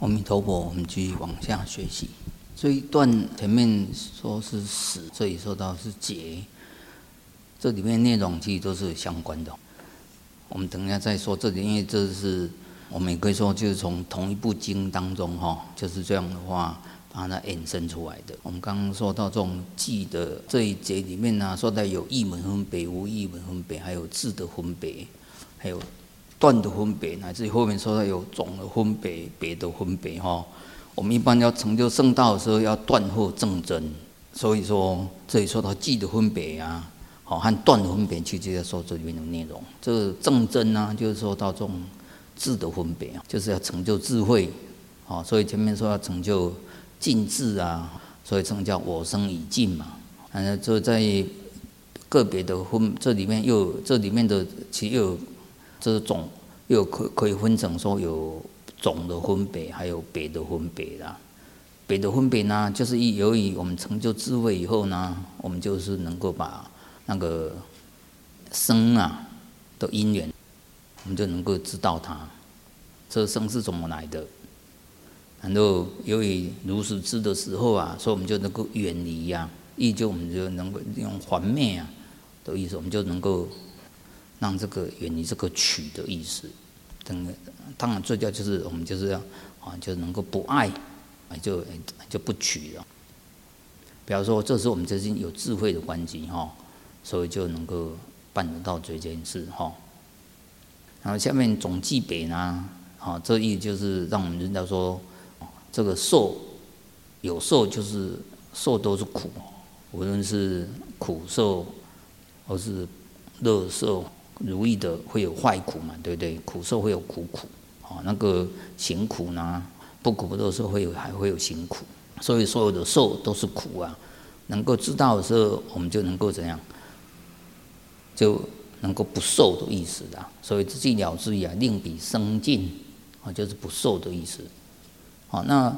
阿弥陀佛，我们继续往下学习。这一段前面说是始，这里说到是结，这里面内容其实都是相关的。我们等一下再说这里，因为这是我们也可以说就是从同一部经当中就是这样的话把它衍生出来的。我们刚刚说到这种记的这一节里面呢，说到有义门分别、无义门分别，还有质的分别，还有断的分别，乃至于后面说到有种的分别、别的分别我们一般要成就圣道的时候，要断或正真。所以说这里说到记的分别和断的分别，其实就在说这里面的内容。这个正真就是说到这种智的分别就是要成就智慧所以前面说要成就尽智所以称叫我生已尽嘛。这在个别的分，这里面的其实又有这种又可以分成说有种的分别，还有别的分别啦。别的分别呢，就是由于我们成就智慧以后呢，我们就是能够把那个生的因缘，我们就能够知道它，这生是怎么来的。然后由于如实知的时候所以我们就能够远离意就我们就能够用还灭的意思，我们就能够让这个远离这个取的意思。当然最重要就是我们就是要就能够不爱，就不取了。比方说这时候我们就是有智慧的关系所以就能够办得到这件事然后下面总记别呢这意思就是让我们知道说这个受有受就是受都是苦，无论是苦受或是乐受，如意的会有坏苦嘛，对不对？苦受会有苦那个行苦呢，不苦不乐受还会有行苦，所以所有的受都是苦能够知道的时候，我们就能够怎样，就能够不受的意思所以寂了之意令彼生尽就是不受的意思那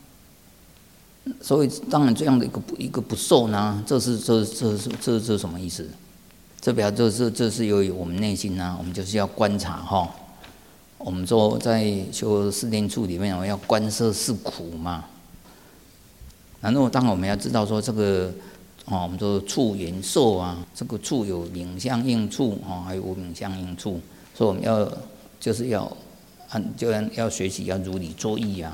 所以当然这样的一个不受呢，这是什么意思？这表示这是由于我们内心我们就是要观察我们说在修四念处里面，我们要观色是苦嘛。然后当然我们要知道说这个我们说处缘受这个处有名相应处还有无名相应处，所以我们要学习要如理作意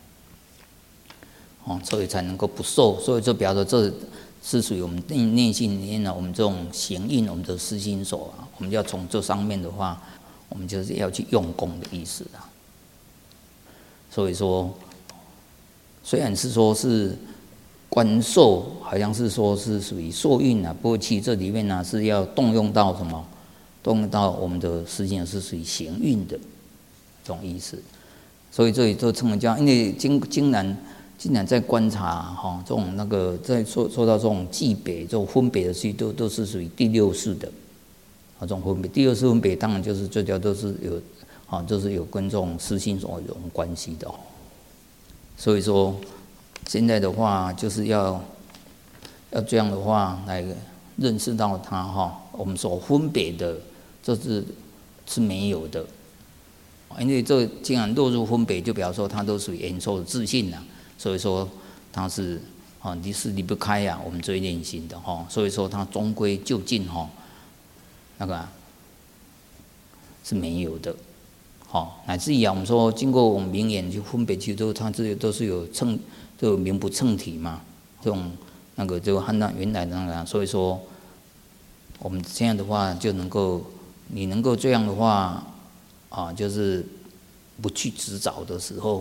所以才能够不受。所以就表示这是属于我们内心里面我们这种行印我们的思心所我们要从这上面的话，我们就是要去用功的意思所以说虽然是说是观受，好像是说是属于受运不过其实这里面是要动用到什么？动用到我们的思心是属于行运的这种意思。所以这里就称为叫，因为竟然在观察这种在说到这种记别这种分别的事都是属于第六识的这种分别。第六识分别当然就是最主要都是有就是有跟这种思心所有关系的所以说现在的话就是要这样的话来认识到它我们所分别的这是没有的，因为这既然落入分别，就表示说它都属于延寿的自信所以说它是离不开我们最内心的所以说它终归究竟那个是没有的乃至于我们说经过我们明眼去分别去它这些都是有都有名不称体嘛，这种就和那原来的所以说我们这样的话就能够你能够这样的话就是不去执着的时候，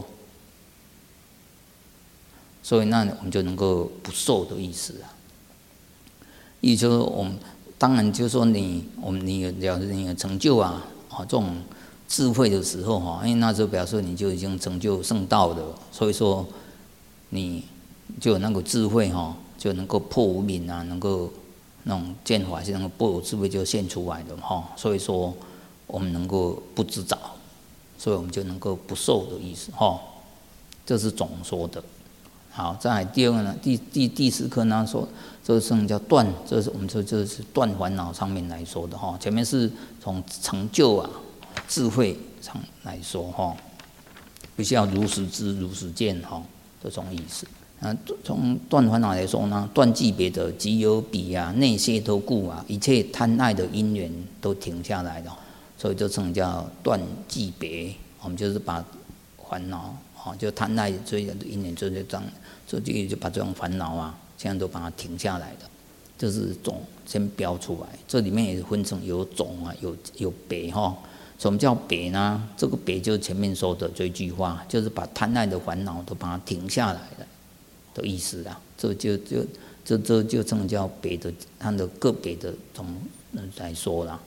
所以那我们就能够不受的意思意思就是我们当然就是说你有成就这种智慧的时候因为那时候表示你就已经成就圣道的，所以说你就有那个智慧就能够破无明能够那种见法是能够破有智慧就现出来的所以说我们能够不执着，所以我们就能够不受的意思这是总说的。好，再来第二个呢，第四课呢说，这个圣叫断，这是我们说这是断烦恼上面来说的前面是从成就智慧上来说不需要如实知、如实见哈，这种意思。从断烦恼来说呢，断寂别的即有彼啊，内谢脱故啊，一切贪爱的因缘都停下来了，所以就称叫断寂别。我们就是把烦恼就贪爱这些因缘，就这样，所以就把这种烦恼啊，现在都把它停下来的。这是种先标出来，这里面也分成有种啊，有别哈。什么叫别呢？这个别就是前面说的这句话，就是把贪爱的烦恼都把它停下来了的意思啊。这就称叫别的，它的个别的种来说啦。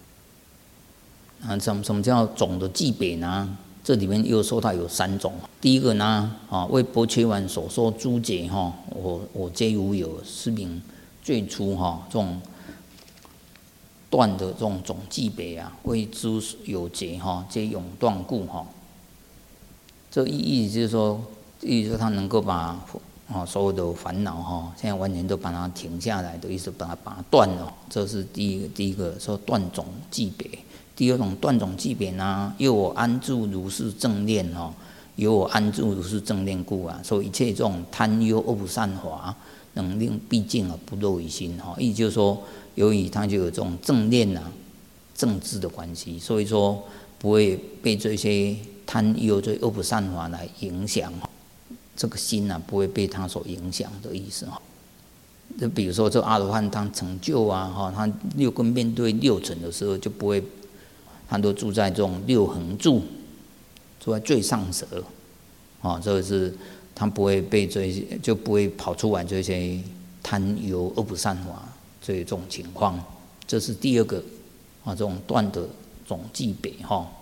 什么叫种的寂别呢？这里面又说它有3种。第一个呢，为薄伽梵所说诸劫我皆无有，是名最初这种断的这种总寂别啊，为诸有劫皆永断故这意思就是说，它能够把所有的烦恼现在完全都把它停下来的意思，把它断了。这是第一个说断总寂别。第二种断总寂别呢，由我安住如是正念由我安住如是正念故啊，所以一切这种贪忧恶不善法，能令毕竟不落于心意思就是说，由于它就有这种正念正知的关系，所以说不会被这些贪忧这恶不善法来影响这个心不会被它所影响的意思就比如说这阿罗汉当成就他6根面对6尘的时候，就不会，他都住在这种6横住，住在最上舌这个是他不会被这些，就不会跑出来这些贪忧恶不善法这种情况。这是第二个这种断的总寂别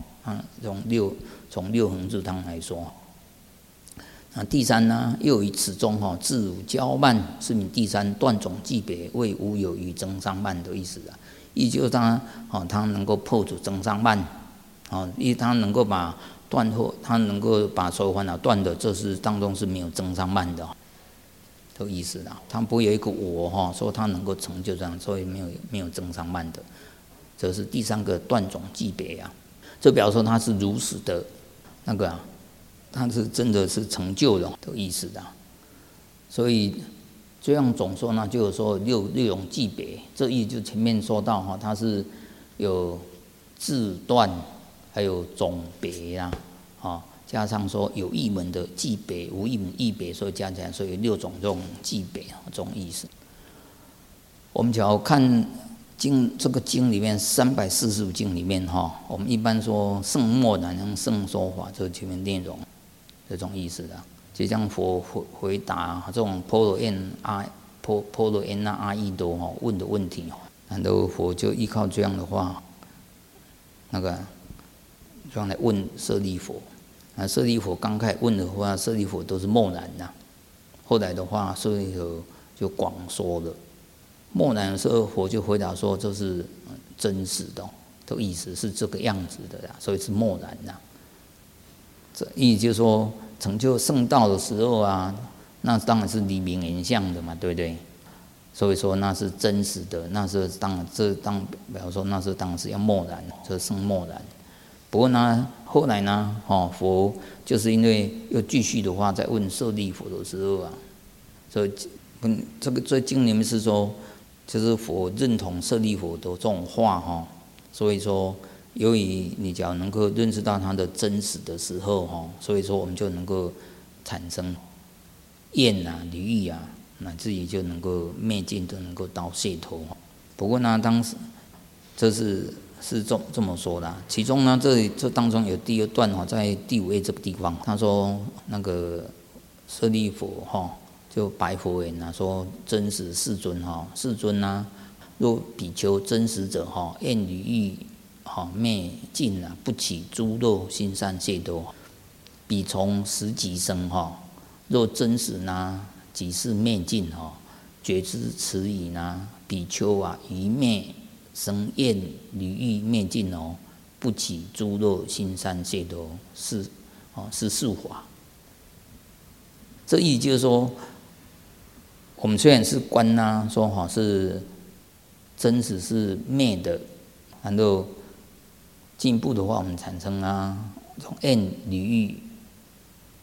从6横住当来说。那第三呢，又以此中自无骄慢，是名第三断总寂别，为无有余增上慢的意思意思就是他能够破除增上慢因为他能够把他能够把所有烦恼断的，这是当中是没有增上慢的的意思他不会有一个我说他能够成就这样，所以没有增上慢的。这是第3个断总寂别这表示说他是如实的那个他是真的是成就了的意思所以这样总说呢，就是说六种寂别，这意思就前面说到它是有自断，还有总别加上说有一门的寂别，无一门异别，所以加起来，所以6种这种寂别这种意思。我们只要看这个经里面345经里面我们一般说圣默然能圣说法，这前面内容这种意思就像佛回答这种波罗厌那阿逸多问的问题然后佛就依靠这样的话，这样来问舍利弗。舍利弗刚开始问的话，舍利弗都是默然后来的话，舍利弗就广说了。默然的时候，佛就回答说：“这是真实的意思是这个样子的所以是默然这意思就是说，成就圣道的时候那当然是离名言相的嘛，对不对？所以说那是真实的，那是比方说那是当然是要默然，这是圣默然。不过呢，后来呢，佛就是因为又继续的话，在问舍利弗的时候所以这个在经里面是说，就是佛认同舍利弗的这种话所以说，由于你只要能够认识到它的真实的时候所以说我们就能够产生厌离欲乃至于就能够灭尽，都能够到解脱。不过呢，当时这是这么说的。其中呢，这当中有第2段在第5页这个地方，他说那个舍利弗就白佛言说：真实世尊世尊若比丘真实者厌离欲灭尽不起诸漏心善解脱，彼从实即生若真实即是灭尽觉知此矣比丘于灭生厌离欲灭尽不起诸漏心善解脱，是事法。这意思就是说，我们虽然是观说是真实是灭的，然后进一步的话，我们产生这种厌离欲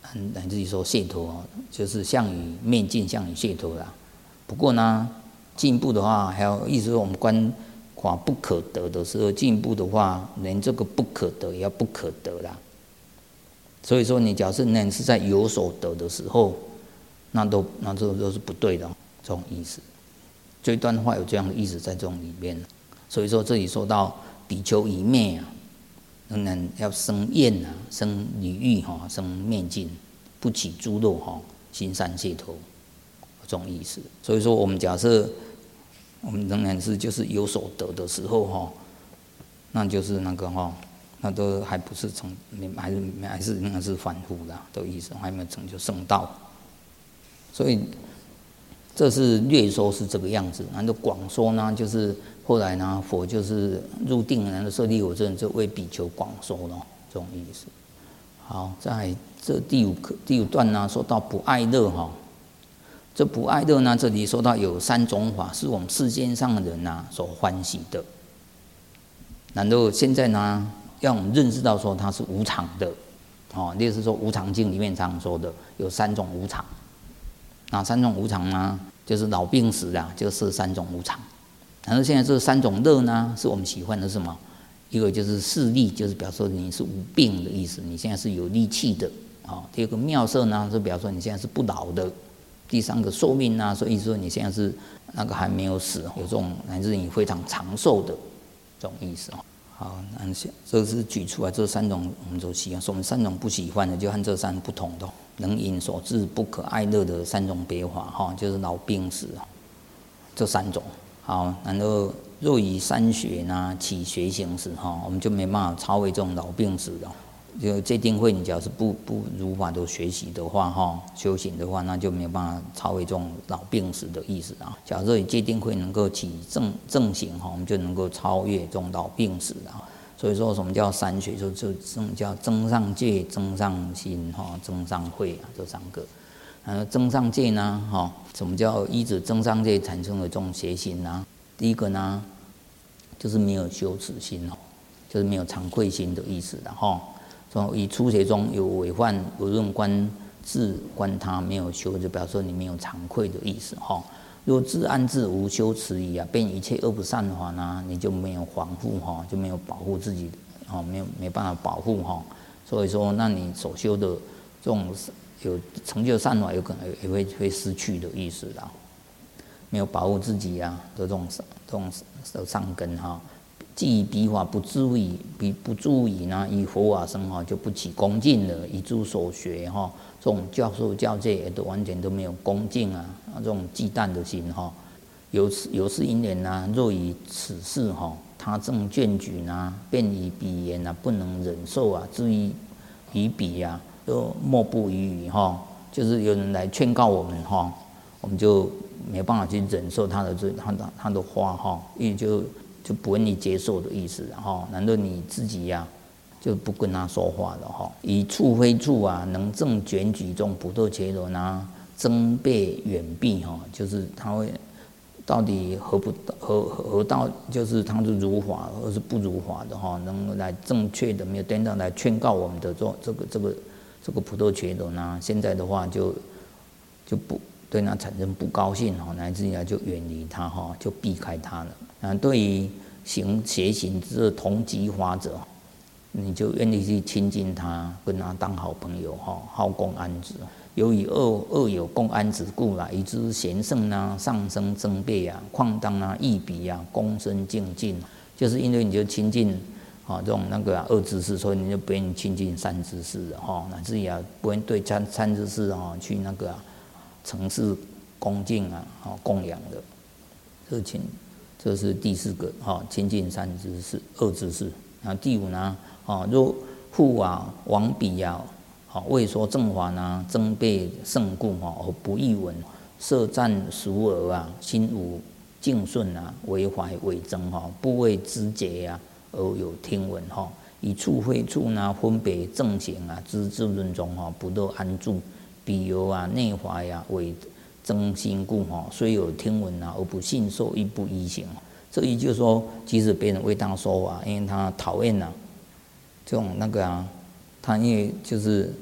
乃至于说解脱就是向于灭尽，向于解脱啦。不过呢，进一步的话，还有意思说我们观法不可得的时候，进一步的话，连这个不可得也要不可得啦。所以说，你假设你是在有所得的时候，那都是不对的，这种意思。这一段话有这样的意思在这种里面。所以说这里说到比丘一灭仍然要生厌生离欲生灭尽，不起诸漏行善解脱，这种意思。所以说我们假设我们仍然是就是有所得的时候那就是那个那都还不是成，还是那是凡夫的的意思，还没有成就圣道。所以这是略说是这个样子，然后广说呢，就是后来呢，佛就是入定，然后舍利弗这就为比丘广说了，这种意思。好，在这第五段呢，说到不爱乐这不爱乐呢，这里说到有3种法是我们世间上的人所欢喜的。然后现在呢，要我们认识到说它是无常的，例如说《无常经》里面常说的有3种无常。哪3种无常呢？就是老病死就是3种无常。然后现在这3种乐呢，是我们喜欢的是什么？一个就是视力，就是表示你是无病的意思，你现在是有力气的。第二个妙色呢，是表示说你现在是不老的。第3个寿命呢，所以说你现在是那个还没有死，有这种乃至你非常长寿的这种意思。好，那这是举出来这3种我们都喜欢，说我们3种不喜欢的，就和这3不同的。能引所致不可爱乐的3种别法就是老病死这3种。好，然后若以3学呢起学行时我们就没办法超越这种老病死了。就戒定慧，你只要是不如法的学习的话修行的话，那就没有办法超越这种老病死的意思假如以戒定慧能够起正行我们就能够超越这种老病死所以说什么叫3学，就叫增上戒、增上心增上慧这3个。增上戒呢什么叫依止增上戒产生的这种邪心呢？第一个呢就是没有羞耻心就是没有惭愧心的意思说以初学中有违犯，无论观自观他没有修，就表示说你没有惭愧的意思若自安自无羞耻矣便一切恶不善法呢，你就没有防护就没有保护自己没办法保护所以说，那你所修的这种有成就善法，有可能也会失去的意思没有保护自己的这种善根既彼法不注意呢，以佛法生就不起恭敬了，以诸所学这种教授教戒也都完全都没有恭敬这种忌惮的心有是因缘若以此事他正眷举便以彼言不能忍受至于以彼就莫不语语就是有人来劝告我们我们就没办法去忍受他的话因为就不愿意接受的意思难道你自己就不跟他说话了以处非处能正卷举中不堕伽罗增倍远避就是他会到底何道，就是他是如法或是不如法的能来正确的没有颠倒来劝告我们的这个不堕伽罗现在的话就不对他产生不高兴乃至于就远离他就避开他了对于行邪行之同级法者，你就愿意去亲近他，跟他当好朋友好共安止。由于恶有共安之故以之贤圣上升增倍况当益彼功深精进，就是因为你就亲近这种那个恶知识，所以你就不愿意亲近善知识乃至于不愿对善知识去那个承事恭敬供养的，这是第4个亲近善知识、恶知识。然后第5呢若复往彼为说正法增倍胜故而不异闻，设赞俗耳心无敬顺为怀为争不为知解而有听闻以处非处分别正行之自论中不得安住，彼由内怀为争心故虽有听闻而不信受，亦不依行。这也就是说，即使别人为他说法，因为他讨厌这种那个他因为就是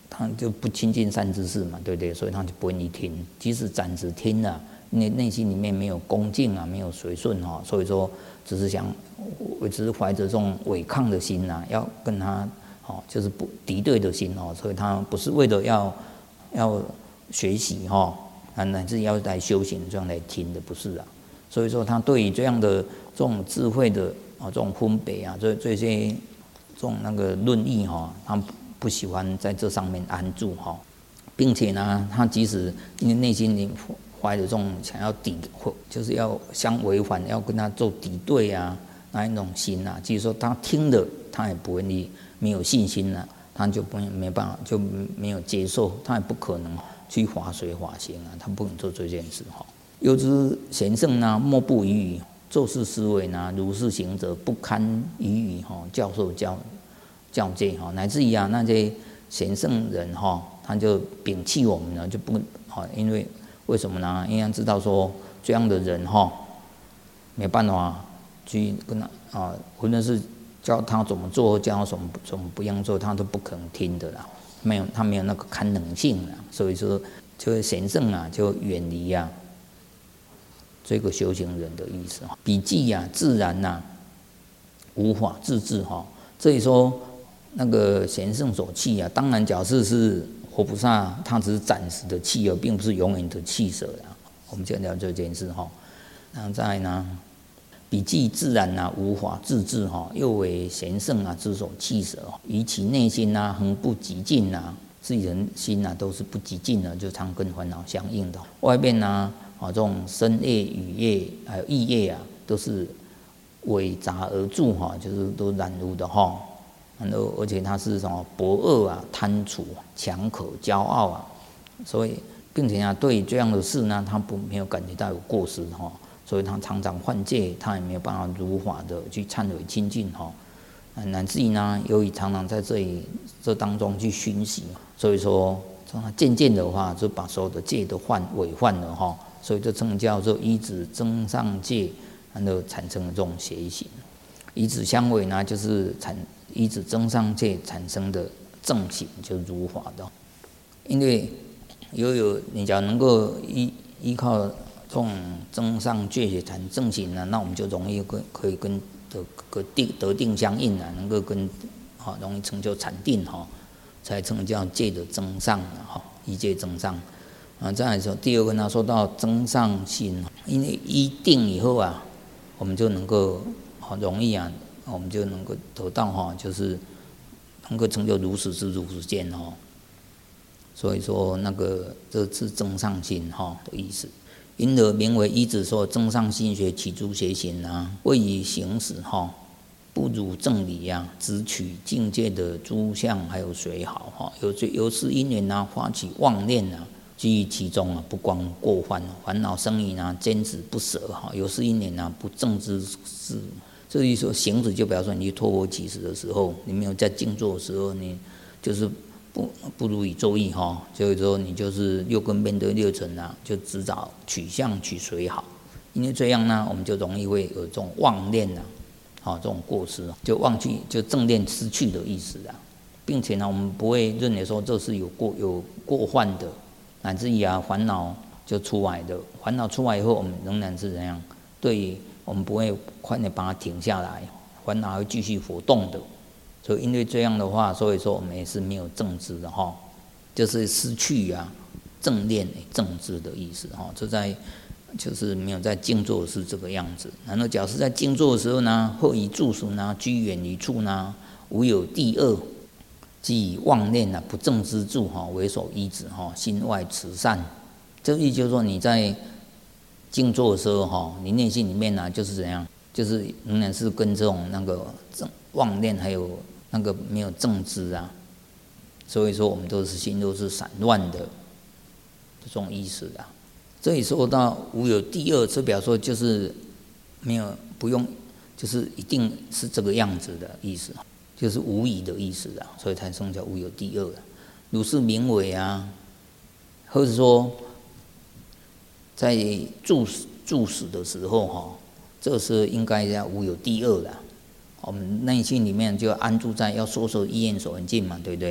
他就不亲近善知识嘛，对不对？所以他就不愿意听，即使暂时听了，内心里面没有恭敬啊，没有随顺哈，所以说只是怀着这种违抗的心呐，要跟他就是不敌对的心哦，所以他不是为了要学习哈，乃至要来修行这样来听的，不是啊。所以说他对于这样的这种智慧的这种分别啊，这些这种那个论议哈，他不喜欢在这上面安住哈，并且呢，他即使因为内心里怀着这种想要就是要相违反，要跟他做敌对啊那一种心啊，即使说他听了，他也不愿意，没有信心了，他就没办法，就没有接受，他也不可能去化随化行啊，他不能做这件事哈。又知贤圣呢，莫不予以做事思维呢，如是行者不堪予以教授教诫哈，乃至于那些贤圣人哈，他就摒弃我们呢，就不因为什么呢？因为知道说这样的人哈，没办法去跟他无论是教他怎么做，教他怎么不样做，他都不可能听的啦。他没有那个堪能性啦，所以说就贤圣啊，就远离啊这个修行人的意思。笔记啊，自然呐，无法自制哈。这里说那个贤圣所弃啊，当然假设是活菩萨，他只是暂时的弃而并不是永远的弃舍啦。我们讲聊这件事哈。然后再来呢，笔记自然啊，无法自制哈，又为贤圣啊之所弃舍，于其内心啊，恒不极尽啊，自己人心啊都是不极尽的，就常跟烦恼相应的。外面呢这种身业、语业还有意业啊，都是伪杂而著哈，就是都染污的哈。然后而且他是什么薄恶啊、贪储、强可、骄傲啊，所以并且啊，对这样的事呢，他没有感觉到有过失哈，所以他常常犯戒，他也没有办法如法的去忏悔清净哈。乃至于呢，由于常常在这当中去熏习，所以说渐渐的话，就把所有的戒都违犯了哈，所以这称叫做依止增上戒，然后产生了这种邪行。依止相违呢，就是依止增上戒产生的正行，就是如法的。因为你只要能够依靠这种增上戒产正行呢，那我们就容易可以跟得定相应啊，能够容易成就禅定哈，才称叫戒的增上哈，依戒增上啊。再来说第二个呢，说到增上心，因为依定以后啊，我们就能够容易啊。我们就能够得到就是能够成就如实知如实见哈。所以说这是增上心的意思。因而名为依止说增上心学起诸邪行啊，为以行使不如正理啊，只取境界的诸相还有随好由是因缘啊，发起妄念啊，居于其中啊，不光过患，烦恼生疑啊，坚持不舍由是因缘啊，不正之事。所以说行止就表示说，你去托钵乞食的时候，你没有在静坐的时候，你就是不如以作意所以说你就是六根遍得六尘啊，就只找取相取随好，因为这样呢，我们就容易会有这种妄念这种过失，就忘记就正念失去的意思啊，并且呢，我们不会认为说这是有过患的，乃至于烦恼就出来的，烦恼出来以后，我们仍然是怎样？对。我们不会快点把它停下来，烦恼会继续活动的。所以因为这样的话，所以说我们也是没有正知的就是失去正念正知的意思这就是没有在静坐是这个样子。然后假设在静坐的时候呢，或以住宿呢，居远离处呢，无有第二，即以妄念不正之住为所依止心外持善。这意思就是说你在静坐的时候你内心里面就是怎样，就是仍然是跟这种妄念还有没有正知啊，所以说我们心都是散乱的这种意思啊。这里说到无有第二，这表示说就是没有不用，就是一定是这个样子的意思，就是无疑的意思啊，所以才称叫无有第二如是名为或者说在住死的时候这时候应该要无有第二了。我们内心里面就安住在要说意愿所缘境嘛，对不对？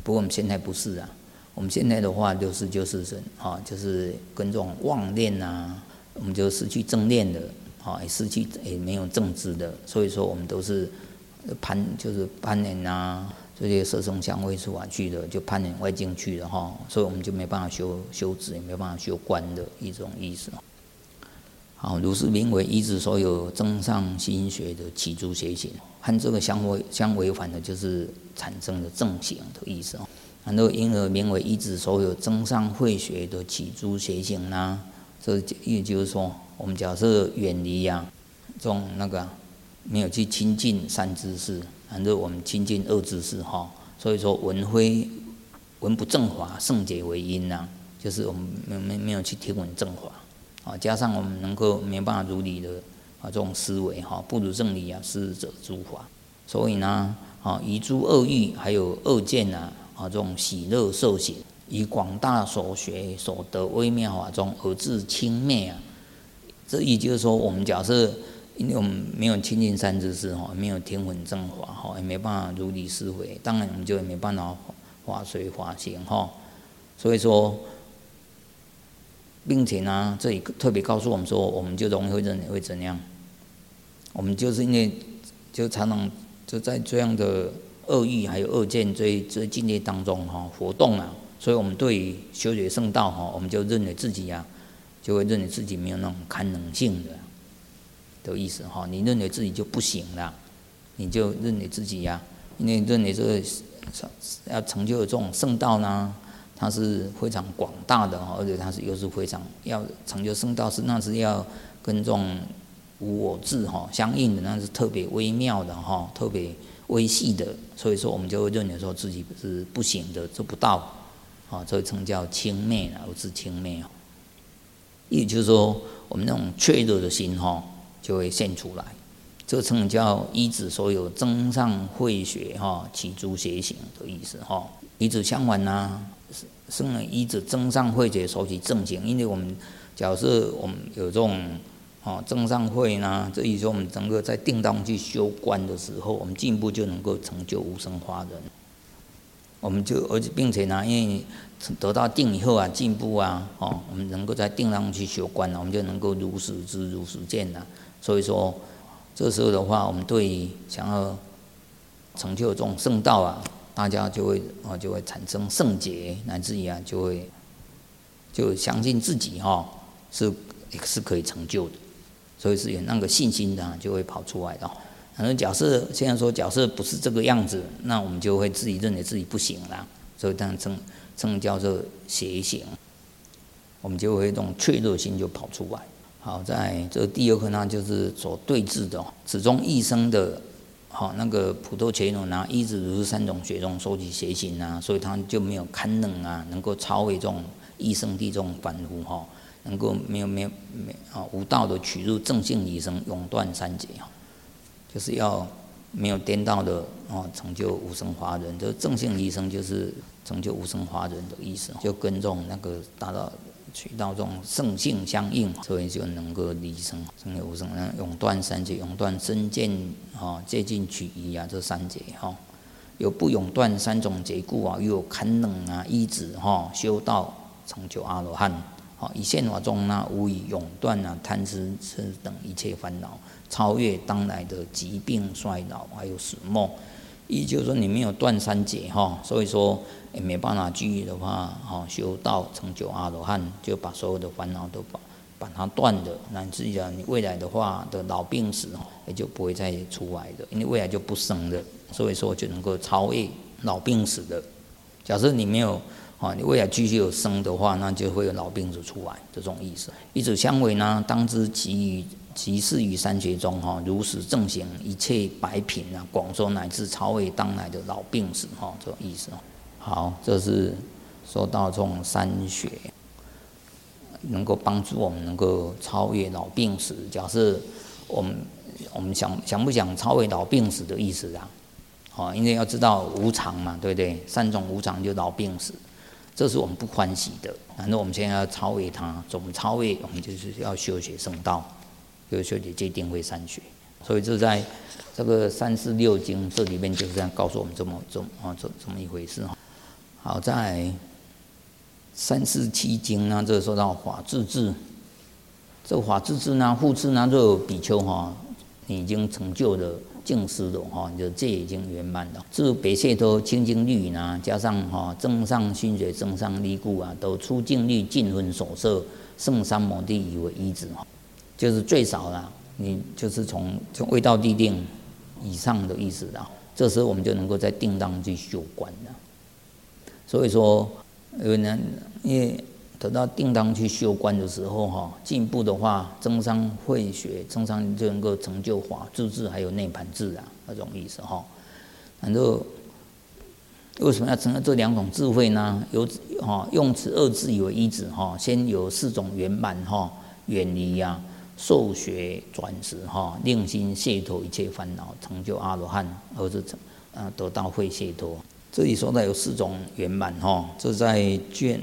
不过我们现在不是啊，我们现在的话就是就是跟这种妄念啊，我们就失去正念的，也失去也没有正知的，所以说我们都是就是攀缘啊，这些色声香味触法去的，就攀缘外境去的所以我们就没办法修止，也没办法修观的一种意思。好，如是名为依止所有增上心学的起诸邪行，和这个相违反的，就是产生的正行的意思。然后因而名为依止所有增上慧学的起诸邪行呢？这也就是说，我们假设远离这种没有去亲近善知识，然后我们亲近恶知识所以说闻不正法，圣解为因就是我们没有去听闻正法。加上我们能够没办法如理的这种思维不如正理施者诸法，所以呢以诸恶欲还有恶见这种喜乐受行，以广大所学所得微妙法中而自轻蔑这也就是说，我们假设因为我们没有亲近善知识没有听闻正法也没办法如理思维，当然我们就也没办法法随法行所以说。并且呢，这里特别告诉我们说，我们就容易会认为会怎样？我们就是因为就常常就在这样的恶欲还有恶见这境界当中活动所以我们对于修学圣道我们就认为自己就会认为自己没有那种堪能性的意思你认为自己就不行了，你就认为自己因为认为这个要成就这种圣道呢。它是非常广大的而且它又是非常要成就圣道那是要跟这种无我智相应的，那是特别微妙的特别微细的，所以说我们就会认为说自己是不行的，做不到所以称叫轻蔑而是轻蔑也就是说我们那种怯弱的心就会现出来，这称叫依止所有增上慧学起诸邪行的意思依止相反生了依止增上慧学所起正行，因为我们假设我们有这种增上慧呢，这意思说我们整个在定当去修观的时候，我们进一步就能够成就无生法忍。我们就而且并且呢，因为得到定以后进步我们能够在定当去修观我们就能够如实知如实见所以说这时候的话，我们对想要成就这种圣道大家就会产生圣解，乃至于就相信自己是可以成就的，所以是有那个信心的就会跑出来的。反正现在说假设不是这个样子，那我们就会自己认为自己不行了，所以当然称叫做邪行，我们就会这种怯弱心就跑出来。好，在这第二个呢，就是所对治的此中一生的。那个普陀伽罗依止如是三种学中收集邪行所以他就没有堪能够超越这种异生地这种凡夫能够没有无道的取入正性离生，永断三劫就是要没有颠倒的成就无生法忍。这正性离生就是成就无生法忍的意思，就跟这种达到取到这种圣性相应，所以就能够离生，成就无生，永断三劫，永断身见戒禁取疑这三劫有不永断三种劫故又有堪能依止修道成就阿罗汉以现法中无以永断贪嗔痴等一切烦恼，超越当来的疾病衰老还有死没。也就是说你没有断三劫所以说也没办法继续的话修道成就阿罗汉，就把所有的烦恼都把它断的，乃至于你未来的话的老病死也就不会再出来的，因为未来就不生的，所以说就能够超越老病死的。假设你没有你未来继续有生的话，那就会有老病死出来这种意思。依止相违呢，当知即是于三学中如实正行一切百品广说乃至超越当来的老病死这种意思好，这是说到这种三学能够帮助我们能够超越老病死。假设我们想不想超越老病死的意思因为要知道无常嘛，对不对？三种无常就老病死，这是我们不欢喜的。然后我们现在要超越它，怎么超越？我们就是要修学圣道，就修学戒定慧三学。所以这在这个三四六经这里面就是这样告诉我们这么一回事好，在三世七经呢，这说到法自治。这法自治呢，复次呢，若有比丘你已经成就了净思了你的戒已经圆满了。至别解脱清净律呢，加上正上熏水、正上利故都出净律尽分所摄，圣三摩地以为依止就是最少啦，你就是从味道地定以上的意思啦。这时候我们就能够在定当去修观了。所以说，因为得到定当去修观的时候进步的话，增上慧学，增上就能够成就法自治还有内盘智那种意思然后为什么要成就这两种智慧呢？用此二智以为依止先有四种圆满远离受学转识令心解脱一切烦恼，成就阿罗汉，而是得到慧解脱。这里说到有四种圆满这在卷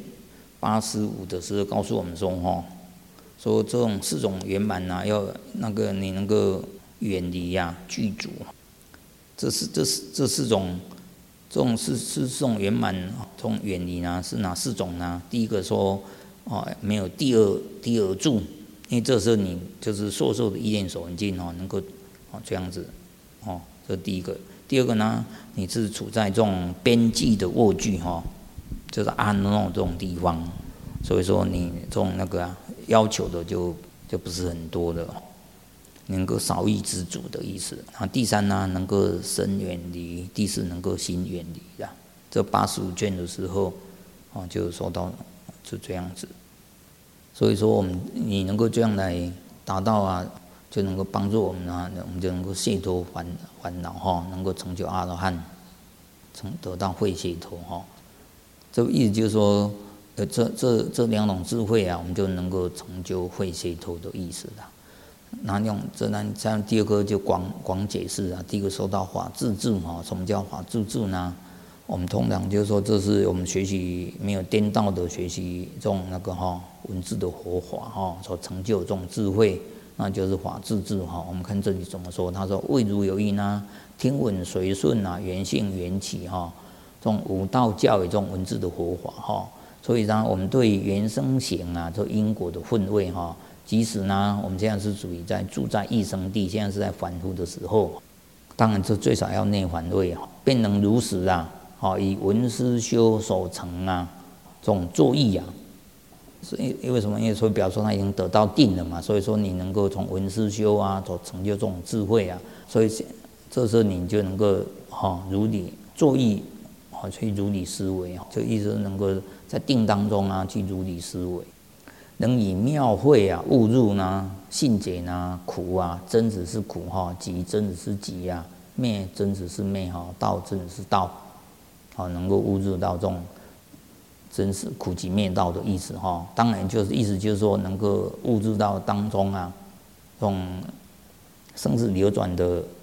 85的时候告诉我们说这种四种圆满要你能够远离具足。这四种四种圆满从远离是哪四种呢？第一个说没有第二住，因为这时候你就是受的依念所闻境能够这样子这第一个。第二个呢，你是处在这种边际的卧具就是安乐这种地方，所以说你这种要求的就不是很多的，能够少欲知足的意思。第三呢，能够身远离；第四能够心远离的。这85卷的时候就说到是这样子。所以说你能够这样来达到就能够帮助我们我们就能够解脱烦恼能够成就阿罗汉，得到慧解脱这意思就是说，这两种智慧我们就能够成就慧解脱的意思啦。像第二个就广解释第一个说到法自治什么叫法自治呢？我们通常就是说，这是我们学习没有颠倒的学习这种文字的活法所成就这种智慧。那就是法自治我们看这里怎么说？他说：“谓如有因听闻随顺缘性缘起这种五道教有这种文字的活法所以呢，我们对缘生行这因果的分位即使呢，我们现在是属于住在异生地，现在是在凡夫的时候，当然这最少要内凡位便能如实以闻思修所成这种作意因为什么？因为说表示说他已经得到定了嘛，所以说你能够从闻思修所成就这种智慧所以这时候你就能够如理作意去如理思维这意思能够在定当中去如理思维，能以妙慧悟入信解苦真只是苦集真只是集灭真只是灭道真只是道能够悟入到这种真是苦集灭道的意思当然意思就是说能够悟入到当中这种生死流转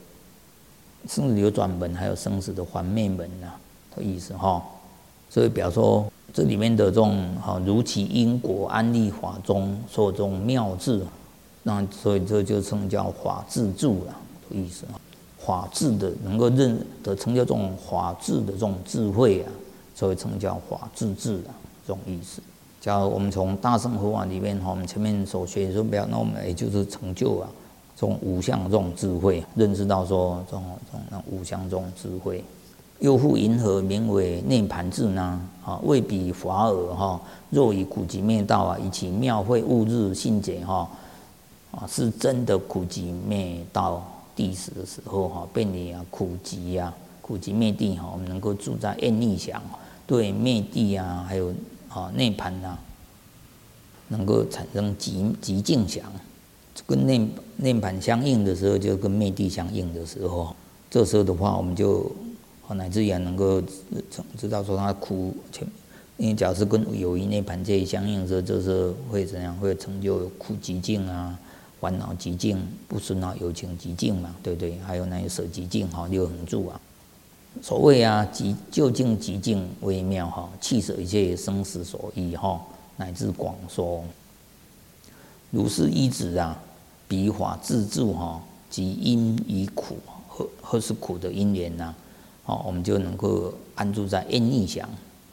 门，还有生死的还灭门的意思所以表示说这里面的这种如其因果安立法中所有这种妙智，那所以这就称叫法自助的意思法治的能够认得成就这种法治的这种智慧所以称叫法自治这种意思。假如我们从大乘佛法里面我们前面所学的说不要，那我们也就是成就这种五相这种智慧，认识到说这种五相这种智慧。又复云何名为内盘智呢？未比法尔若以苦集灭道以其妙慧悟日信解是真的苦集灭道地时的时候便离苦集灭地我们能够住在厌逆想，对灭地还有内盘能够产生极静想，跟内盘相应的时候，就跟灭地相应的时候，这时候的话，我们就乃至于能够知道说它苦，因为假如是跟有一内盘界相应的时候，这时候会怎样？会成就苦极静烦恼极静，不顺有情极静嘛，对不对？还有那些舍极静六恒住所谓究竟极静微妙弃舍一切生死所依乃至广说，如是依止彼法自助即因与苦何是苦的因缘我们就能够安住在厌逆想，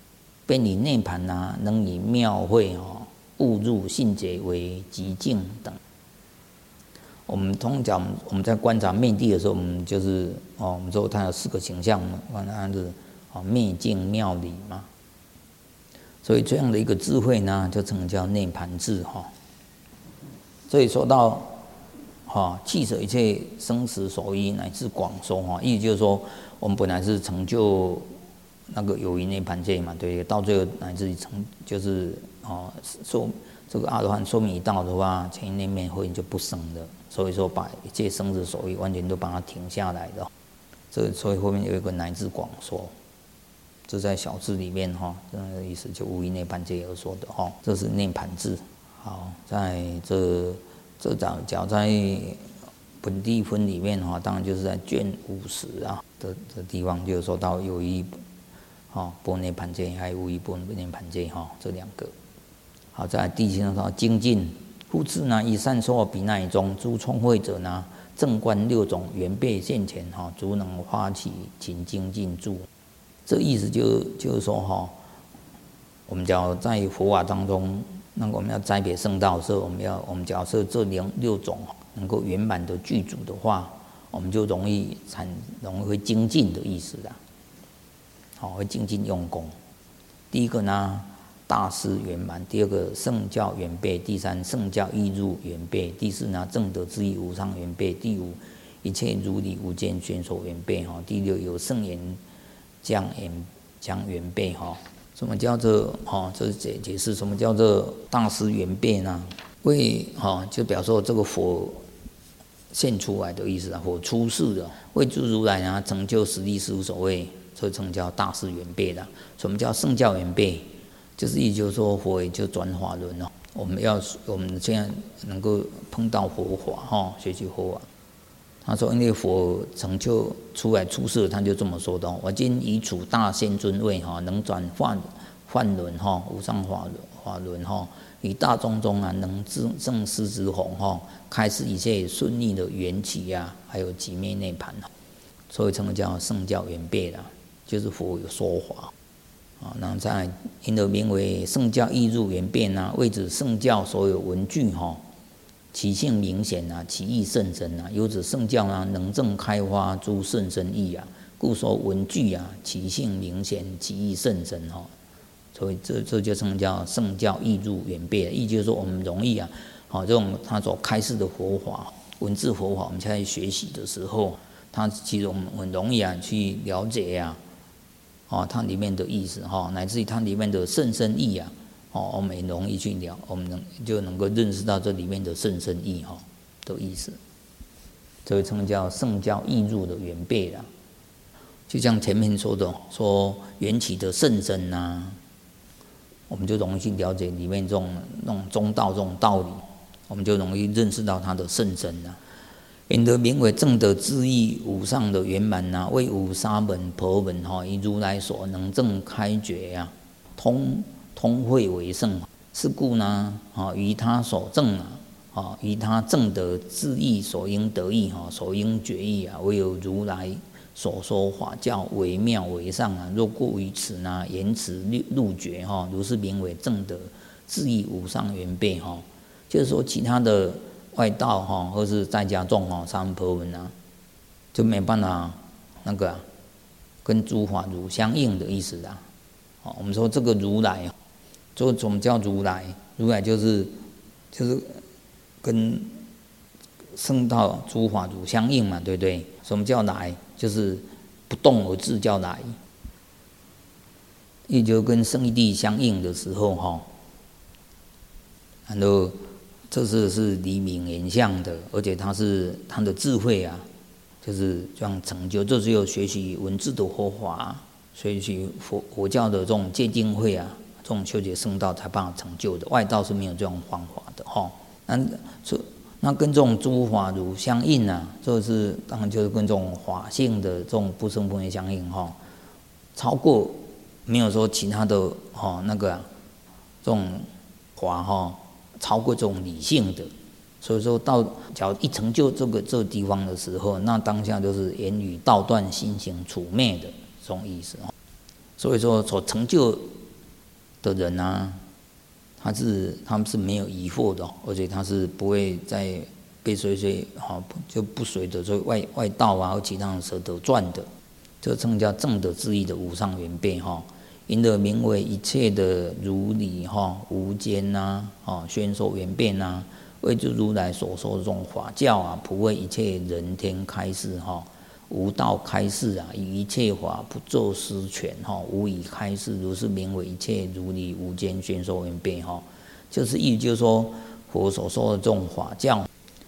便以内盘能以妙慧悟入性觉为极境等。我们通常我们在观察灭地的时候，我们就是我们说它有4个形象嘛，它是灭境妙理嘛。所以这样的一个智慧呢，就称叫内盘智所以说到弃舍一切生死所依，乃至广说意思就是说，我们本来是成就那个有余内盘界嘛，对，到最后乃至成就是说这个阿罗汉寿命一到的话，前内面会就不生了。所以说把一切生死所依完全都把它停下来的。所以后面有一个乃至广说，这在小智里面这样的意思就无余内盘界而说的这是内盘智。好，在这讲在本地分里面当然就是在卷50的地方，就说到有余波内盘界还有无余波内盘界这2个。好，在第7章精进，复次以善说比那一中诸聪慧者正观6种缘备现前足能发起勤精进住。这意思就是说我们讲在佛法当中，那我们要栽培圣道的时候，我们假设这6种能够圆满的具足的话，我们就容易会精进的意思会精进用功。第一个大师圆满，第2个圣教圆备，第3圣教义入圆备，第4正德之意无上圆备，第5一切如理无间宣说圆备第6有圣言将圆备什么叫做这是解释什么叫做大师圆备呢？为就表示这个佛现出来的意思佛出世的，为诸如来成就实力事无所谓，这称叫大师圆备的。什么叫圣教圆备？就是意思就是说佛也就转法轮我们现在能够碰到佛法学习佛法。他说因为佛成就出来出世，他就这么说的我今以处大仙尊位能转梵轮无上法轮以大众中能正师之弘开示一切顺利的缘起还有寂灭内盘所以称叫圣教圆备啦，就是佛有说法那在因而名为圣教义入圆备谓之圣教所有文句其性明显其义甚深由此圣教能正开发诸甚深义故说文句其性明显，其义甚深所以这就称叫圣教义入圆备意就是说我们容易这种他所开示的佛法文字佛法，我们在学习的时候，它其实我们很容易去了解它里面的意思乃至于它里面的甚深义我们也容易去我们就能够认识到这里面的甚深义的意思，这称叫圣教义入的圆备啦。就像前面说的，说缘起的甚深我们就容易去了解里面这种中道这种道理，我们就容易认识到它的甚深因得名为正德之意无上的圆满为无沙门婆门以如来所能正开觉通会为圣，是故于他所证于他正德之意所应得意所应觉意唯有如来所说法教为妙为上若过于此言辞入觉如是名为正德之意无上圆备就是说其他的外道或是在家众沙门婆门就没办法那个跟诸法如相应的意思我们说这个如来这什么叫如来？如来就是跟圣道诸法如相应嘛，对不对？什么叫来？就是不动而至叫来，也就跟圣义谛相应的时候然后这是离明言相的，而且它的智慧就是这样成就。这只有学习文字的佛法，学习佛教的这种戒定慧这种修学圣道才办法成就的，外道是没有这种方法的那跟这种诸法如相应这是当然就是跟这种法性的这种不生不灭相应超过没有说其他的这种法超过这种理性的，所以说假如一成就这个地方的时候，那当下就是言语道断心行处灭的这种意思所以说所成就的人啊，他们是没有疑惑的，而且他是不会再被就不随着这外道啊或其他的蛇头转的，这称叫正德之意的无上圆备因而名为一切的如理无间宣说圆备为诸如来所说这种法教普为一切人天开示无道开示以一切法不作施权无以开示，如是名为一切如理无间宣说圆备就是意思就是说佛所说的这种法教，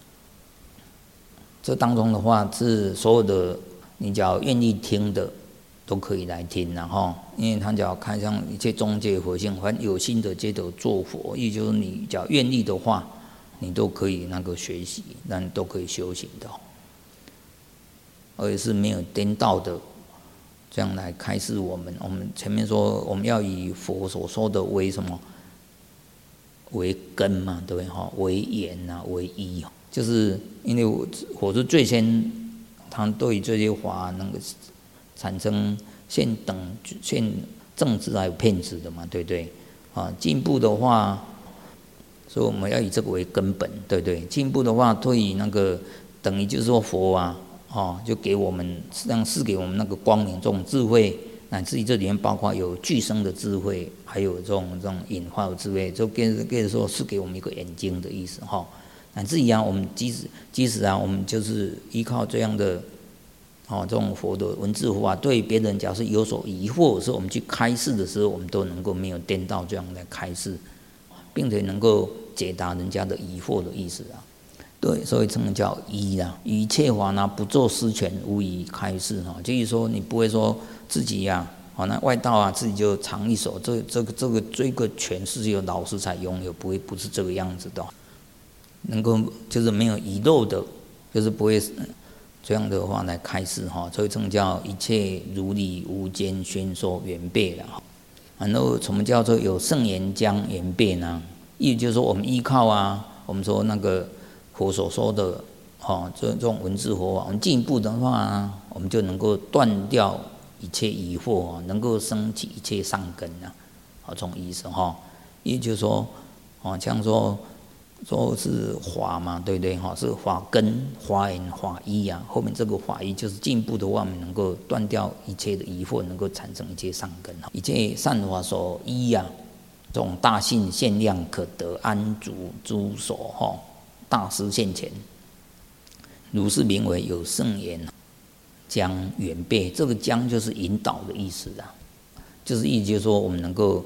这当中的话是所有的你只要愿意听的都可以来听因为他只要开向一切中界佛性，凡有心的皆得做佛，意思就是你只要愿意的话，你都可以学习，那你都可以修行的而且是没有颠倒的，这样来开示我们。我们前面说我们要以佛所说的为什么？为根嘛，对不对？为言为依，就是因为佛是最先，他对这些法能够产生现正知还有骗子的嘛，对不对？进步的话，所以我们要以这个为根本，对不对？进步的话，对于等于就是说佛就给我们赐给我们光明这种智慧，乃至于这里面包括有具生的智慧，还有这种隐化的智慧，就跟说是给我们一个眼睛的意思乃至于我们即使我们就是依靠这样的这种佛的文字法，对别人假设有所疑惑的时候，我们去开示的时候，我们都能够没有颠倒这样来开示，并且能够解答人家的疑惑的意思对，所以称叫依一切法不作施权，无以开示就是说你不会说自己那外道自己就藏一手，这个权是由老师才拥有，不是这个样子的，能够就是没有遗漏的，就是不会这样的话来开示所以称叫一切如理无间宣说圆备然后什么叫做有圣言将圆备呢？意思就是说我们依靠我们说佛所说的这种文字佛法，我们进一步的话我们就能够断掉一切疑惑能够升起一切善根这种意思意思就是说像说是法嘛，对不对是法根、法言、法依后面这个法依就是进一步的话，我们能够断掉一切的疑惑，能够产生一切善根一切善法所依这种大信限量可得安住诸所大师现前，如是名为有圣言将圆备。这个将就是引导的意思就是意思就是说我们能够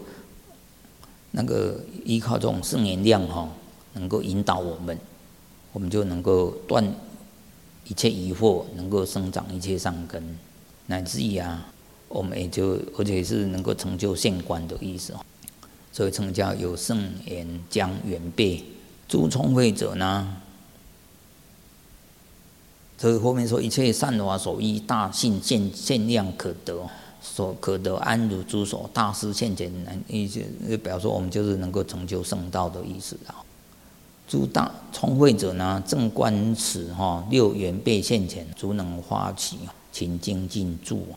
依靠这种圣言量能够引导我们就能够断一切疑惑，能够生长一切善根，乃至于我们也就而且是能够成就现观的意思所以称叫有圣言将圆备。诸聪慧者呢，这后面说一切善法所依大信限量可得，所可得安如诸所大师现前，意思表示说我们就是能够成就圣道的意思诸大聪慧者呢，正观此六圆备现前，足能发起勤精进住。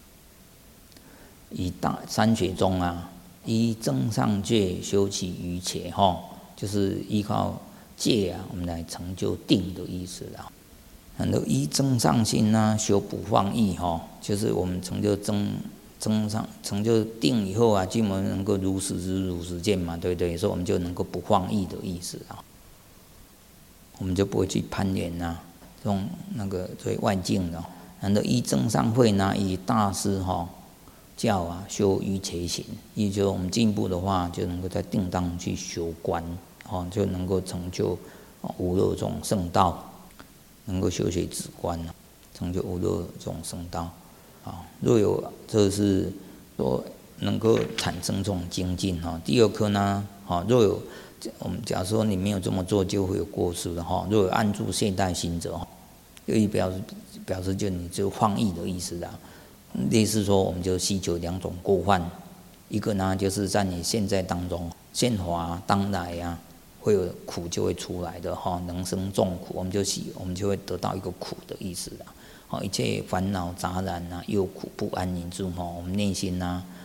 以大三学中依正上戒修起于且就是依靠戒我们来成就定的意思然后依正上心修不放逸就是我们成就成就定以后基本能够如实知如实见嘛，对不对？所以我们就能够不放逸的意思我们就不会去攀缘这种所谓外境的。然后依正上慧以大师教修于且行，也就是我们进一步的话，就能够在定当去修观就能够成就无漏这种圣道，能够修学止观成就无漏这种圣道若有这是说能够产生这种精进第二颗呢若有我们假如说你没有这么做，就会有过失的若有暗住懈怠心者又一表示就你就放逸的意思类似说我们就希求两种过患，一个呢就是在你现在当中现法当来会有苦就会出来的能生众苦，我们就会得到一个苦的意思一切烦恼杂染忧苦不安宁住我们内心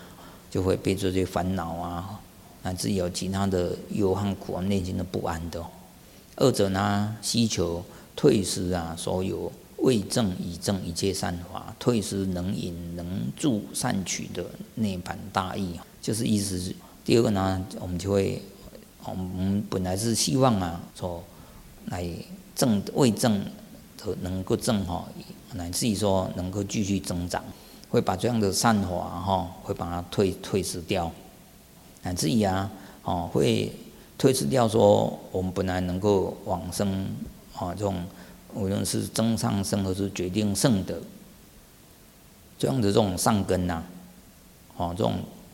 就会被这些烦恼啊，乃至有其他的忧和苦啊，内心的不安的。二者呢，希求退失啊，所有为正以正一切善法，退失能引能助善取的涅槃大义，就是意思是。第二个呢，我们就会，我们本来是希望啊，说来正为正的能够正哈，乃至于说能够继续增长，会把这样的善法哈，会把它退失掉，乃至于啊，会退失掉说我们本来能够往生这种无论是增上生或是决定胜的这样的这种善根呐，这种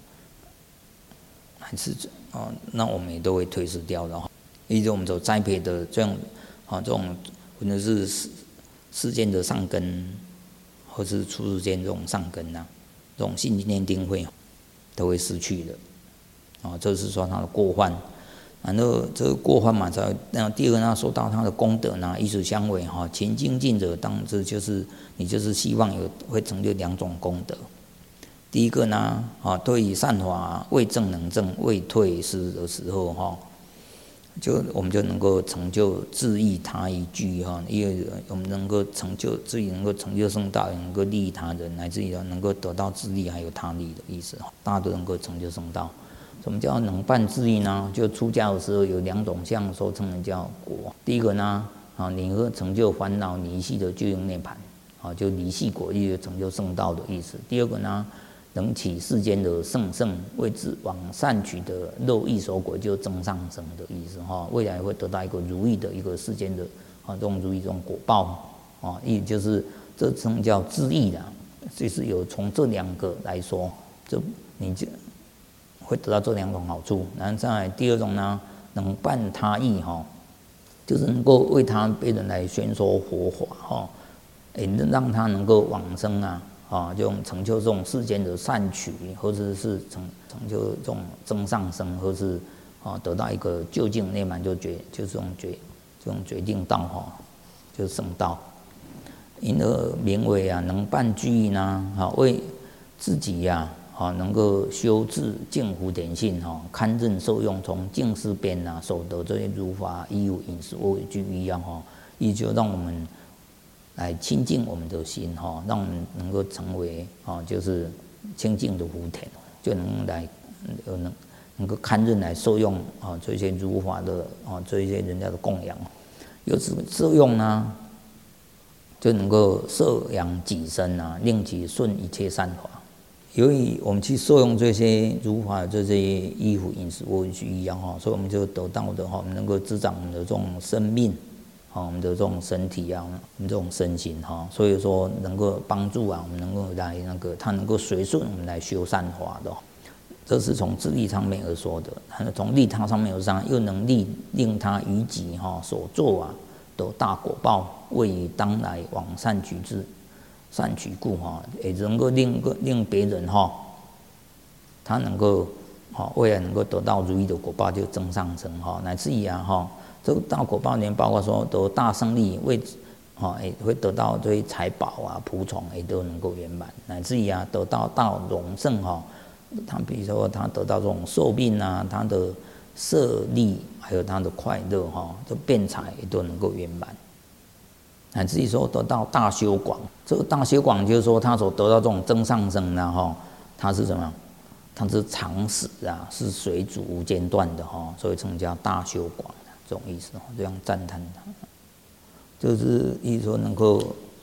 还是那我们也都会退失掉的哈。因为我们所栽培的这样这种无论是世间的善根，或是出世间这种善根呐，这种信念定慧都会失去的。这是说他的过患。然后这个过患嘛，然后第二个呢，说到他的功德呢，以此相违哈，前精进者当知就是你就是希望会成就两种功德。第一个呢，对于善法未正能正未退失的时候哈，我们就能够成就自益他一句哈，因为我们能够成就自己能够成就圣道，也能够利益他人，乃至于能够得到自利还有他利的意思，大家都能够成就圣道。什么叫能办自益呢？就出家的时候有两种相，所称的叫果。第一个呢，你能够成就烦恼离系的究竟涅槃，就离系果，也成就圣道的意思。第二个呢，能起世间的圣为之往善取的肉益所果，就增上生的意思哈。未来会得到一个如意的一个世间的这种如意这种果报也就是这称叫自益的，就是有从这两个来说，这你就会得到这两种好处。然后再来第二种呢，能办他益就是能够为别人来宣说佛法也让他能够往生这种成就这种世间的善取，或者是成就这种增上生，或是得到一个究竟涅槃，就是这种决定道就是圣道。因而名为能办具益呢为自己能够修治净福田性堪任受用，从净思边所得这些如法衣物饮食卧具一样也就让我们来亲近我们的心让我们能够成为就是清净的福田，就能够堪任来受用这些如法的这一些人家的供养，由此受用呢，就能够摄养己身令其顺一切善法。由于我们去受用这些如法这些衣服饮食卧具一样所以我们就得到的我们能够滋长我们的这种生命我们的这种身体我们这种身心所以说能够帮助我们能够来它能够随顺我们来修善法的。这是从自利上面而说的，从利他上面而说，又能令他于己所做得大果报，为以当来往善取之。善取故也能够令别人他能够未来能够得到如意的果报，就增上生乃至于这个大果报里面包括说得大胜利，也会得到这些财宝仆从也都能够圆满，乃至于得到大荣盛他比如说他得到这种寿命他的色力还有他的快乐这辩才也都能够圆满。乃至于说得到大修广，这个大修广就是说他所得到这种增上生它是什么？它是常时是随主无间断的所以称叫大修广这种意思这样赞叹他，就是意思说能够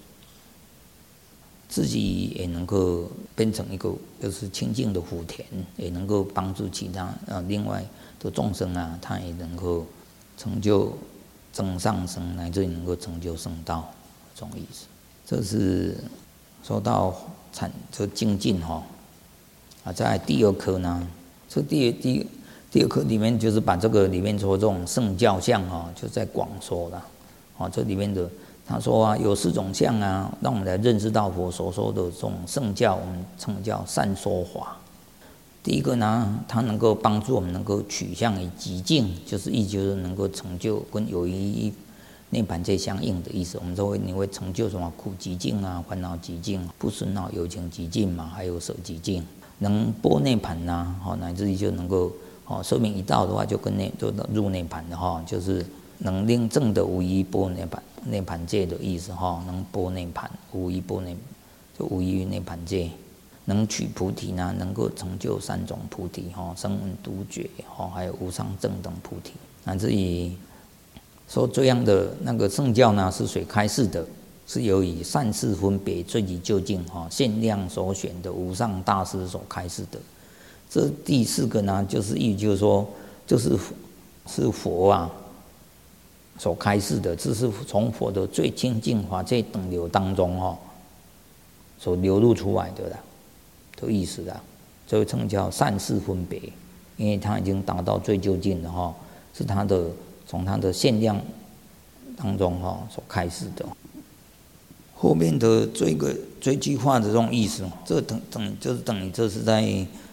自己也能够变成一个就是清净的福田，也能够帮助其他另外的众生他也能够成就增上生，乃至于能够成就圣道，这种意思。这是说到这精进在第二课呢，这第二课里面就是把这个里面说这种圣教相就在广说了这里面的他说有4种相让我们来认识到佛所说的这种圣教，我们称叫善说法。第一个呢，它能够帮助我们能够取向于极境，就是能够成就跟有一涅槃界相应的意思。我们说你会成就什么苦极境烦恼极境、不生恼有情极境还有舍极境。 能般涅盘呐，乃至于就能够寿命一到的话，就入涅盘的就是能令证的无一般涅盘界的意思能般涅盘，无一般涅就无一涅盘界，能取菩提呢，能够成就3种菩提声闻独觉还有无上正等菩提，乃至于说这样的那个圣教呢，是谁开示的？是由以善事分别追及究竟限量所选的无上大师所开示的。这第4个呢，就是说，是佛所开示的，这是从佛的最清净法界等流当中所流露出来的啦，的意思啦。这个称叫善事分别，因为他已经达到最究竟的是他的从他的限量当中所开示的。后面的这句话的这种意思，这等于这是在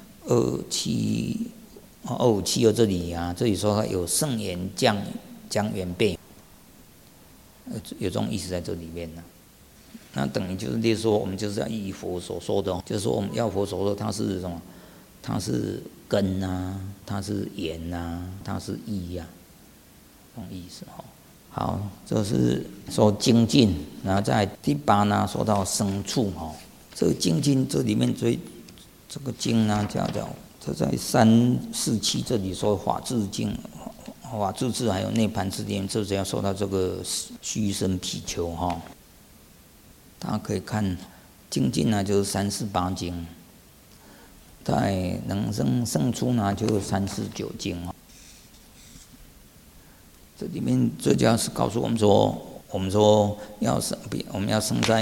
257这里这里说有圣言将缘备，有这种意思在这里面呢。那等于就是例如说，我们就是要依佛所说的，就是说我们要佛所说，它是什么？它是根它是言它是义这种意思好，这是说精进，然后在第8呢说到生处这个精进这里面这个经呢叫这在347这里说法智经、法智智还有涅盘智里面，这是要说到这个虚身毗丘大家可以看精进呢就是348经，在能生胜处呢就是349经这里面最主要是告诉我们说，我们不要生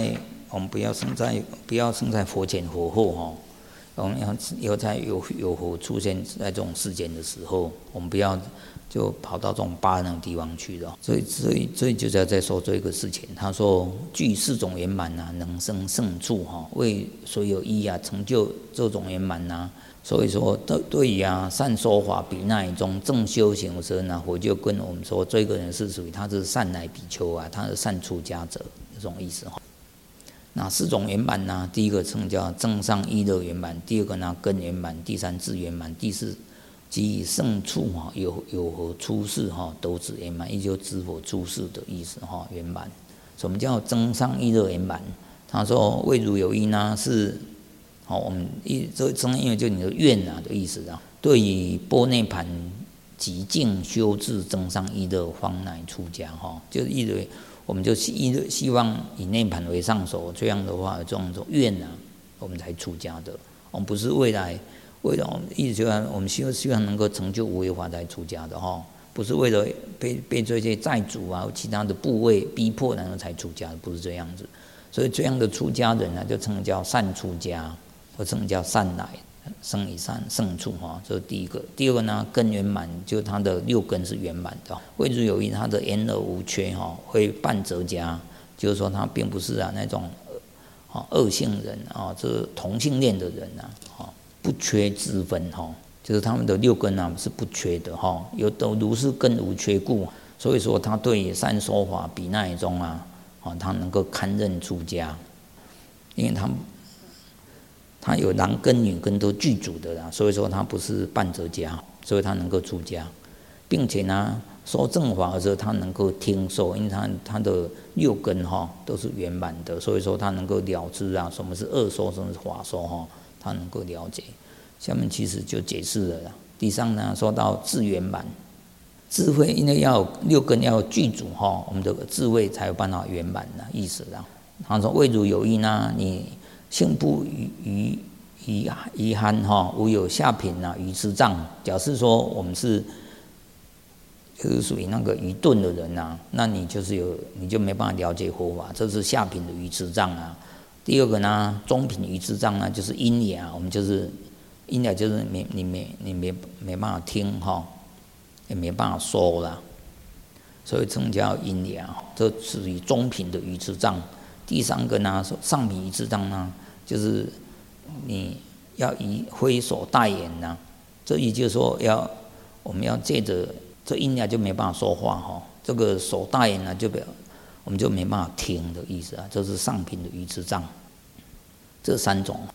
在佛前佛后我们要在有佛出现在这种世间的时候，我们不要就跑到这种巴那种地方去了。所以就是要在说这个事情。他说具4种圆满能生胜处为所有义成就这种圆满所以说对于善说法比那中正修行的时候佛就跟我们说，这个人是属于他是善来比丘他是善出家者这种意思那4种圆满第一个称叫正上意乐圆满，第2个根圆满，第3智圆满，第4即胜处有何出世斗子圆满，也就知佛出世的意思圆满。什么叫正上意乐圆满？他说未如有因是我们这正因为就你的愿的意思对于般涅盘极静修至正上意乐方乃出家就是意为我们就希望以涅盘为上手，这样的话有这种愿我们才出家的。我们不是为了我们意思就是我们希望能够成就无为法才出家的不是为了被这些债主或其他的部位逼迫然后才出家的，不是这样子。所以这样的出家人就称叫善出家，或称叫善来生以善胜处这是第一个。第2个根圆满，就他的6根是圆满的。谓之有因，他的言而无缺会半折家，就是说他并不是那种恶性人这同性恋的人不缺之分就是他们的6根是不缺的有的如是根无缺故，所以说他对善说法比那中他能够堪任出家，因为他有男根女根都具足的所以说他不是半折家，所以他能够出家，并且说正法的时候他能够听受，因为他的6根都是圆满的，所以说他能够了知什么是恶说，什么是法说他能够了解。下面其实就解释了第3说到智圆满，智慧因为要6根要具足我们的智慧才有办法圆满的意思他说未如有因你性不遗憾无有下品愚痴障。假设说我们就是属于那个愚钝的人那你就没办法了解佛法，这是下品的愚痴障第2个中品愚痴障就是因也我们就是因也就是你没办法听也没办法说啦，所以称叫因也这属于中品的愚痴障。第3个上品愚痴障就是你要以挥手代言这也就是说我们要借着这因也就没办法说话这个手代言就表我们就没办法听的意思这是上品的愚痴障。这3种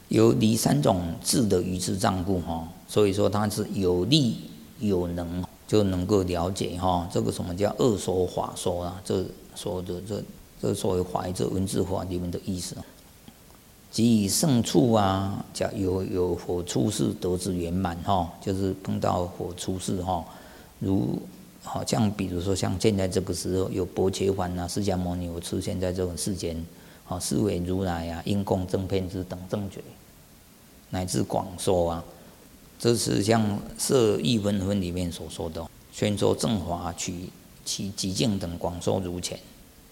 有离三种智的愚痴障故所以说它是有力有能，就能够了解这个什么叫二说法说啊，这说的这所谓法这文字法里面的意思。即胜处啊，叫有佛出世得之圆满就是碰到佛出世如好像比如说像现在这个时候有薄伽梵啊、释迦牟尼有出现在这种世间是为如来啊、应供正遍知等正觉，乃至广说啊，这是像《摄义分分》里面所说的，宣说正法，取其极境等广说如前。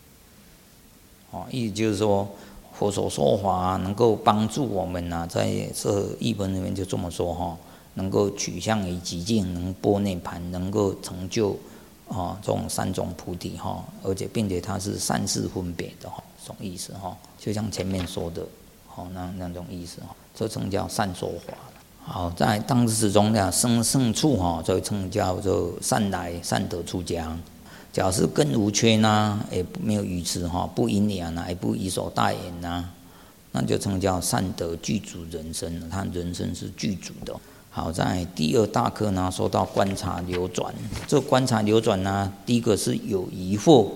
意思就是说，佛所说法能够帮助我们在《摄义分》里面就这么说能够取向于极境，能般涅槃，能够成就这种三种菩提而且并且它是善事分别的这种意思就像前面说的那种意思这称叫善说法。好，在当时中的生胜处这称叫做善来善得出家。假如是根无缺也没有愚痴不因缘也不以所待言那就称叫善得具足人生，他人生是具足的。好，在第二大课说到观察流转，这观察流转第一个是有疑惑。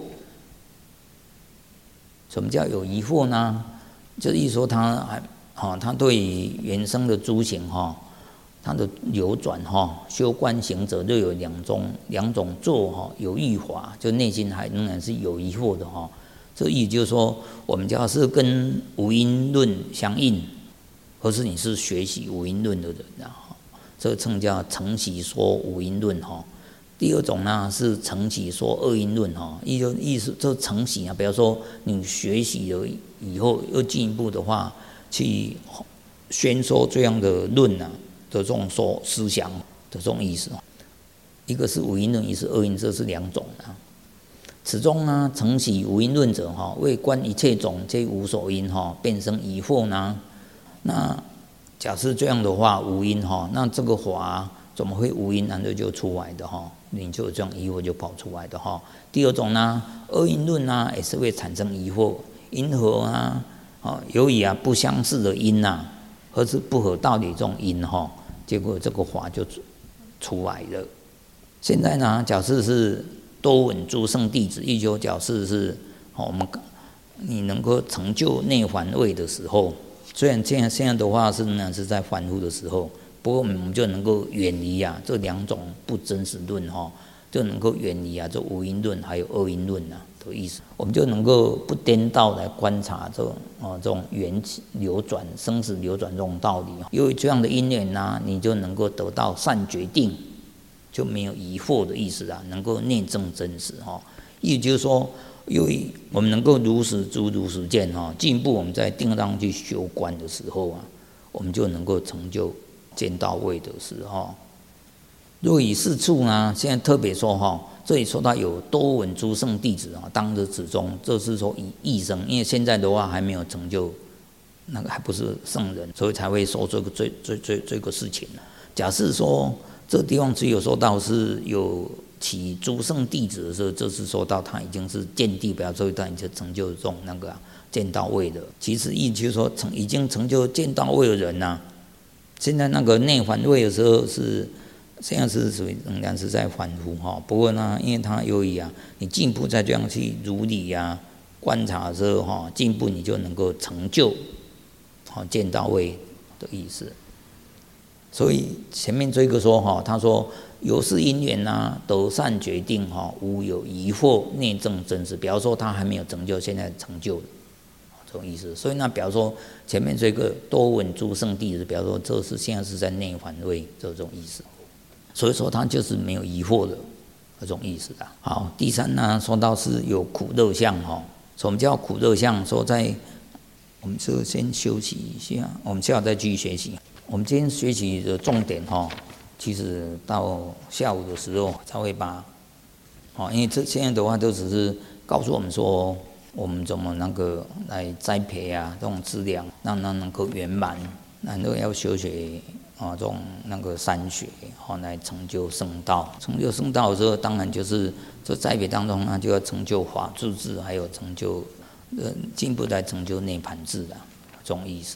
什么叫有疑惑呢？就是意思说他对于原生的诸行它的流转修观行者就有两种做有疑惑，就内心还仍然是有疑惑的这意思就是说，我们假是跟无因论相应，或是你是学习无因论的人这称叫承习说无因论第二种是承习说二因论意思这承习比如说你学习了以后又进一步的话去宣说这样的论的这种说思想的这种意思一个是无因论，一个是二因，这是两种此中承习无因论者为观一切种皆无所因变生疑惑那假设这样的话无因那这个法怎么会无因就出来的你就有这样疑惑就跑出来的第二种二因论也是会产生疑惑，因何由于不相似的因或是不合道理这种因结果这个法就出来了。现在假设是多闻诸圣弟子，亦就假设是你能够成就内凡位的时候，虽然现在的话仍然是在凡夫的时候，不过我们就能够远离这两种不真实论就能够远离这无因论还有二因论的意思，我们就能够不颠倒来观察这种缘起流转、生死流转这种道理。由于这样的因缘你就能够得到善决定，就没有疑惑的意思能够内证真实意思就是说，由于我们能够如实知如实见进一步我们在定当去修观的时候我们就能够成就见到位的时候。若以是处现在特别说这里说到有多闻诸圣弟子当着此中，这是说以异生，因为现在的话还没有成就，那个还不是圣人，所以才会说这个事情。假设说这个地方只有说到是有起诸圣弟子的时候，这是说到他已经是见地表，所以他已经成就这种见到位的。其实意思就是说已经成就见到位的人现在那个内凡位的时候现在是属于仍然是在凡夫不过因为他由于你进一步再这样去如理观察的时候进一步你就能够成就见到位的意思。所以前面这个说他说由是因缘得善决定无有疑惑，内证真实，比方说他还没有成就，现在成就了这种意思。所以比方说前面这个多闻诸圣弟子，比方说这是现在是在内凡位这种意思，所以说他就是没有疑惑的这种意思好，第三说到是有苦乐相什么叫苦乐相？说在我们就先休息一下，我们下午再继续学习。我们今天学习的重点其实到下午的时候才会把因为这现在的话都只是告诉我们说我们怎么来栽培这种资粮，让它能够圆满，然后要修学这种三学来成就圣道。成就圣道的时候，当然就是这栽培当中就要成就法住智，还有成就进一步来成就涅槃智这种意思。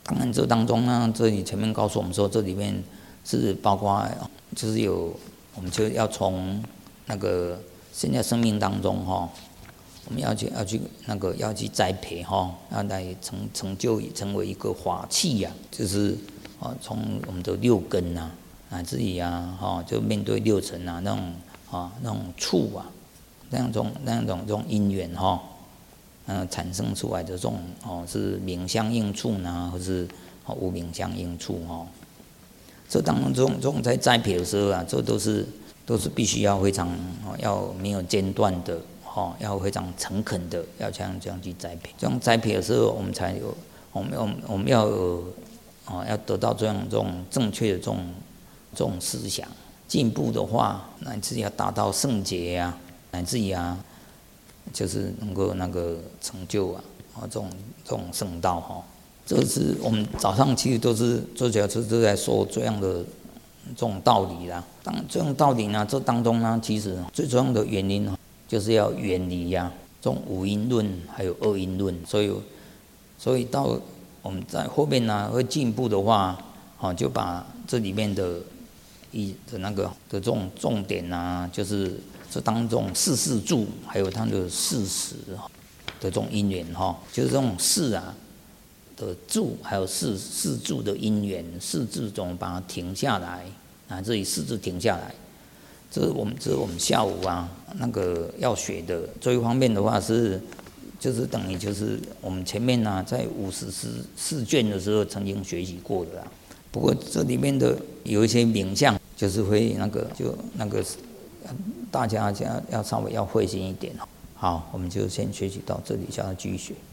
当然这当中呢，这里前面告诉我们说，这里面是包括就是我们就要从那个现在生命当中我们要去要去栽培要来成就成为一个法器呀，就是从我们的六根啊，乃至于就面对六尘啊那种处啊，那种因缘产生出来的这种是明相应处呢，或是无明相应处这当中在栽培的时候啊，这都是必须要非常要没有间断的要非常诚恳的要这样去栽培。这样栽培的时候，我们才有我们要有要得到这种正确的这种思想。进步的话，乃至要达到圣洁啊，乃至于就是能够成就这种圣道这是我们早上其实都是主要是都在说这样的这种道理啦。这种道理呢，这当中呢，其实最重要的原因就是要远离这种五因论还有二因论。所以到我们在后面呢会进步的话就把这里面的这种重点啊，就是这当中四住还有它的事实的这种因缘就是这种事的住，还有四住的因缘，四住中把它停下来这里四住停下来，这是我们下午要学的。这一方面的话就是等于就是我们前面在54卷的时候曾经学习过的啦。不过这里面的有一些名相，就是会大家要稍微要会心一点好，我们就先学习到这里，下次继续学。